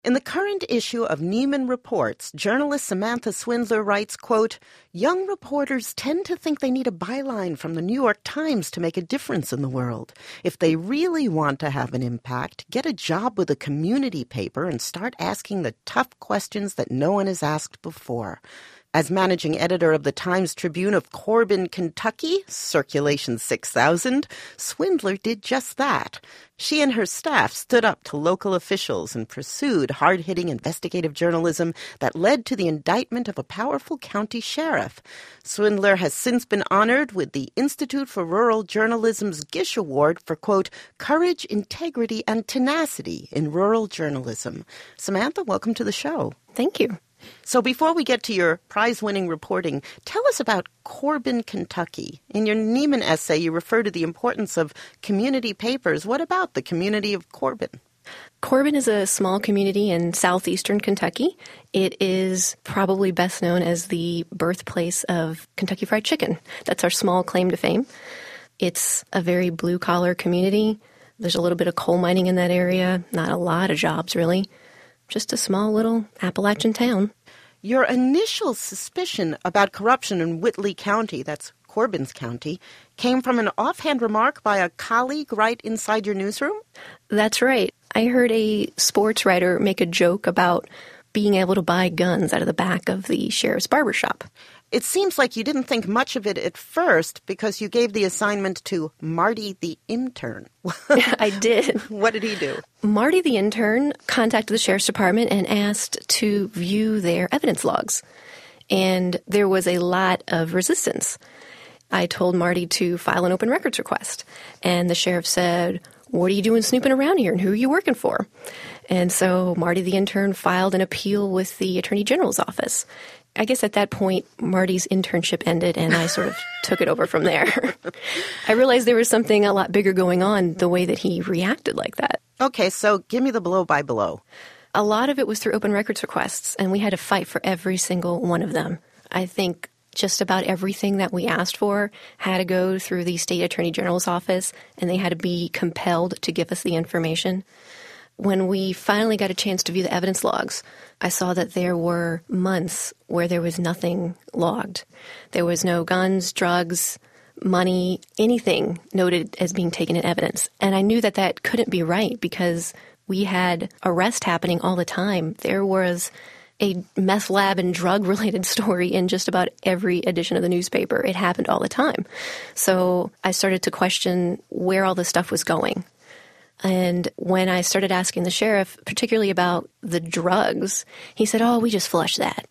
In the current issue of Neiman Reports, journalist Samantha Swindler writes, quote, "Young reporters tend to think they need a byline from the New York Times to make a difference in the world. If they really want to have an impact, get a job with a community paper and start asking the tough questions that no one has asked before." As managing editor of the Times-Tribune of Corbin, Kentucky, Circulation 6000, Swindler did just that. She and her staff stood up to local officials and pursued hard-hitting investigative journalism that led to the indictment of a powerful county sheriff. Swindler has since been honored with the Institute for Rural Journalism's Gish Award for, quote, "courage, integrity, and tenacity in rural journalism." Samantha, welcome to the show. Thank you. So before we get to your prize-winning reporting, tell us about Corbin, Kentucky. In your Neiman essay, you refer to the importance of community papers. What about the community of Corbin? Corbin is a small community in southeastern Kentucky. It is probably best known as the birthplace of Kentucky Fried Chicken. That's our small claim to fame. It's a very blue-collar community. There's a little bit of coal mining in that area, not a lot of jobs, really. Just a small little Appalachian town. Your initial suspicion about corruption in Whitley County, that's Corbin's county, came from an offhand remark by a colleague right inside your newsroom? That's right. I heard a sports writer make a joke about being able to buy guns out of the back of the sheriff's barbershop. It seems like you didn't think much of it at first because you gave the assignment to Marty the intern. I did. What did he do? Marty the intern contacted the sheriff's department and asked to view their evidence logs. And there was a lot of resistance. I told Marty to file an open records request. And the sheriff said, "What are you doing snooping around here and who are you working for?" And so Marty the intern filed an appeal with the Attorney General's office. I guess at that point, Marty's internship ended, and I sort of took it over from there. I realized there was something a lot bigger going on, the way that he reacted like that. Okay, so give me the blow-by-blow. A lot of it was through open records requests, and we had to fight for every single one of them. I think just about everything that we asked for had to go through the state attorney general's office, and they had to be compelled to give us the information. When we finally got a chance to view the evidence logs, I saw that there were months where there was nothing logged. There was no guns, drugs, money, anything noted as being taken in evidence. And I knew that that couldn't be right because we had arrests happening all the time. There was a meth lab and drug-related story in just about every edition of the newspaper. It happened all the time. So I started to question where all this stuff was going. And when I started asking the sheriff, particularly about the drugs, he said, "Oh, we just flushed that."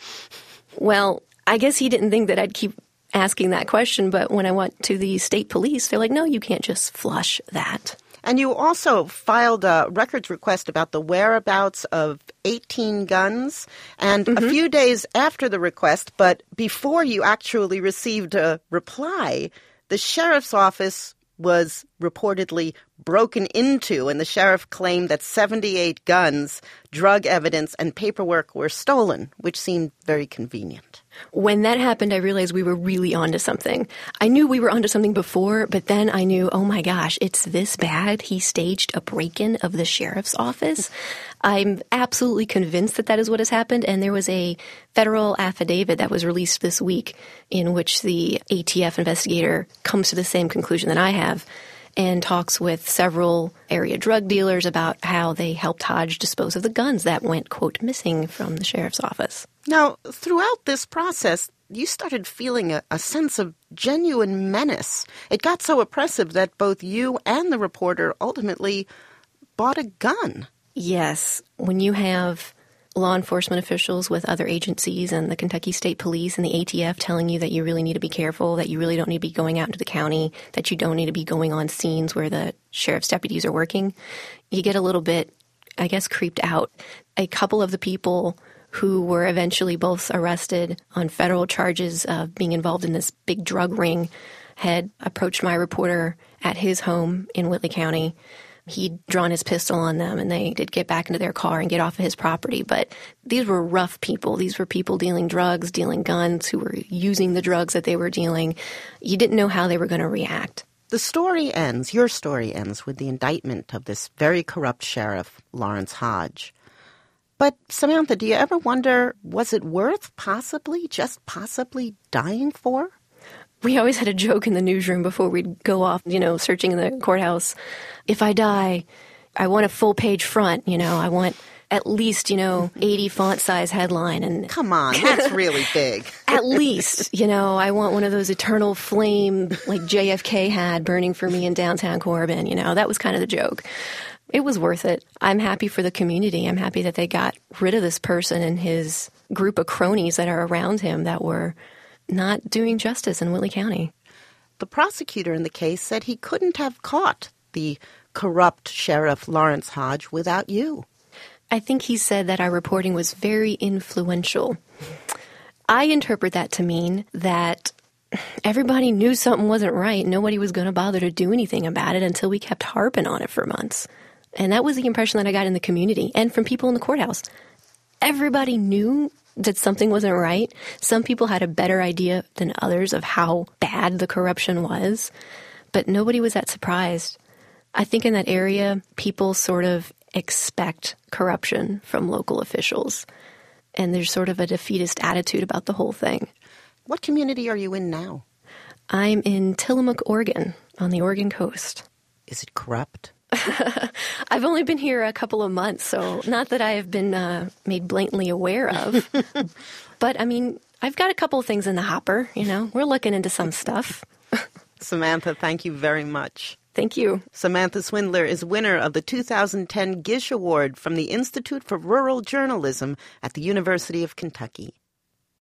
Well, I guess he didn't think that I'd keep asking that question, but when I went to the state police, they're like, "No, you can't just flush that." And you also filed a records request about the whereabouts of 18 guns. And a few days after the request, but before you actually received a reply, the sheriff's office was reportedly broken into, and the sheriff claimed that 78 guns, drug evidence, and paperwork were stolen, which seemed very convenient. When that happened, I realized we were really onto something. I knew we were onto something before, but then I knew, oh my gosh, it's this bad. He staged a break-in of the sheriff's office. I'm absolutely convinced that that is what has happened, and there was a federal affidavit that was released this week in which the ATF investigator comes to the same conclusion that I have and talks with several area drug dealers about how they helped Hodge dispose of the guns that went, quote, missing from the sheriff's office. Now, throughout this process, you started feeling a sense of genuine menace. It got so oppressive that both you and the reporter ultimately bought a gun. Yes. When you have law enforcement officials with other agencies and the Kentucky State Police and the ATF telling you that you really need to be careful, that you really don't need to be going out into the county, that you don't need to be going on scenes where the sheriff's deputies are working, you get a little bit, I guess, creeped out. A couple of the people who were eventually both arrested on federal charges of being involved in this big drug ring had approached my reporter at his home in Whitley County. He'd drawn his pistol on them, and they did get back into their car and get off of his property. But these were rough people. These were people dealing drugs, dealing guns, who were using the drugs that they were dealing. You didn't know how they were going to react. The story ends, your story ends, with the indictment of this very corrupt sheriff, Lawrence Hodge. But Samantha, do you ever wonder, was it worth just possibly dying for? We always had a joke in the newsroom before we'd go off, searching in the courthouse. If I die, I want a full-page front, I want at least, 80 font size headline. And come on, that's really big. At least, I want one of those eternal flame like JFK had burning for me in downtown Corbin. That was kind of the joke. It was worth it. I'm happy for the community. I'm happy that they got rid of this person and his group of cronies that are around him that were not doing justice in Whitley County. The prosecutor in the case said he couldn't have caught the corrupt Sheriff Lawrence Hodge without you. I think he said that our reporting was very influential. I interpret that to mean that everybody knew something wasn't right. Nobody was going to bother to do anything about it until we kept harping on it for months. And that was the impression that I got in the community and from people in the courthouse. Everybody knew that something wasn't right. Some people had a better idea than others of how bad the corruption was, but nobody was that surprised. I think in that area, people sort of expect corruption from local officials, and there's sort of a defeatist attitude about the whole thing. What community are you in now? I'm in Tillamook, Oregon, on the Oregon coast. Is it corrupt? I've only been here a couple of months, so not that I have been made blatantly aware of. But, I've got a couple of things in the hopper, We're looking into some stuff. Samantha, thank you very much. Thank you. Samantha Swindler is winner of the 2010 Gish Award from the Institute for Rural Journalism at the University of Kentucky.